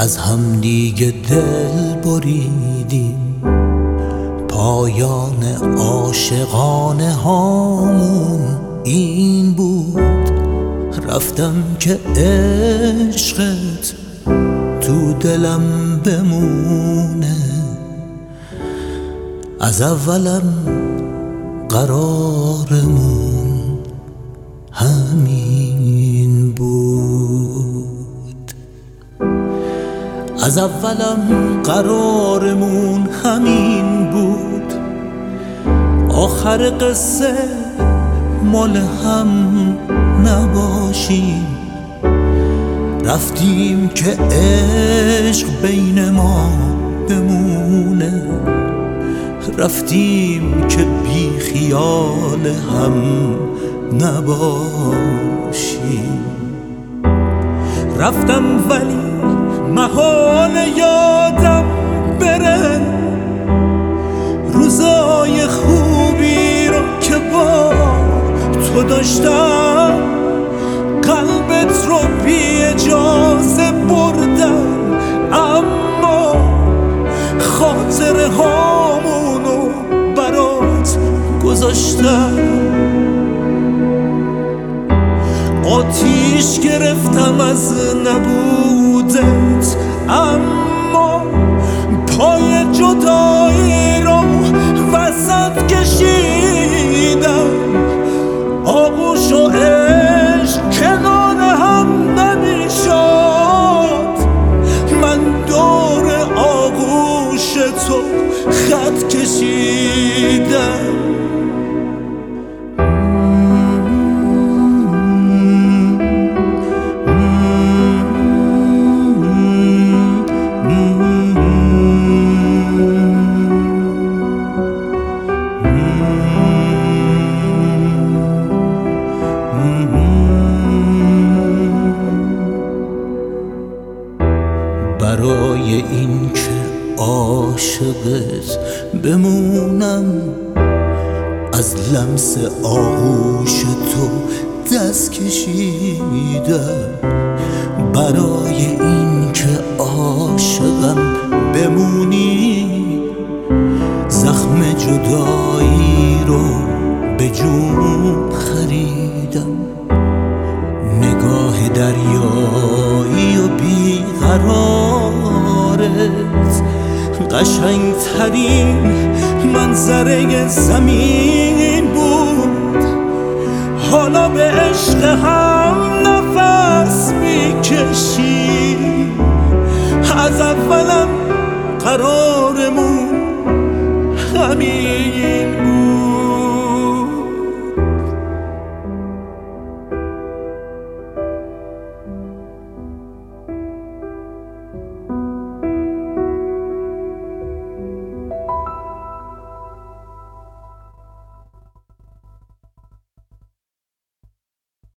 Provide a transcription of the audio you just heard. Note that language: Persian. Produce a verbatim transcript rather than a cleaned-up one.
از همدیگه دل بریدیم، پایان عاشقانه هامون این بود. رفتم که عشقت تو دلم بمونه، از اولم قرارمون همین بود. از اولم قرارمون همین بود، آخر قصه مال هم نباشیم. رفتیم که عشق بین ما بمونه، رفتیم که بی خیال هم نباشیم. رفتم ولی محال یادم بره روزای خوبی رو که با تو داشتم. قلبت رو بی اجازه بردم، اما خاطره هامونو برات گذاشتم. آتیش گرفتم از نبودت، اما پای جدایی رو وسط کشیدم. آغوش و عشق کنار هم نمیشد، من دور آغوش تو خط کشیدم. برای این که عاشقت بمونم، از لمس آغوش تو دست کشیدم. برای این که عاشقم بمونی، زخم جدایی رو به جون خریدم. نگاه دریایی و بیقرارت قشنگترین منظره زمین بود. حالا به عشق هم نفس میکشیم، از اولم قرارمون همین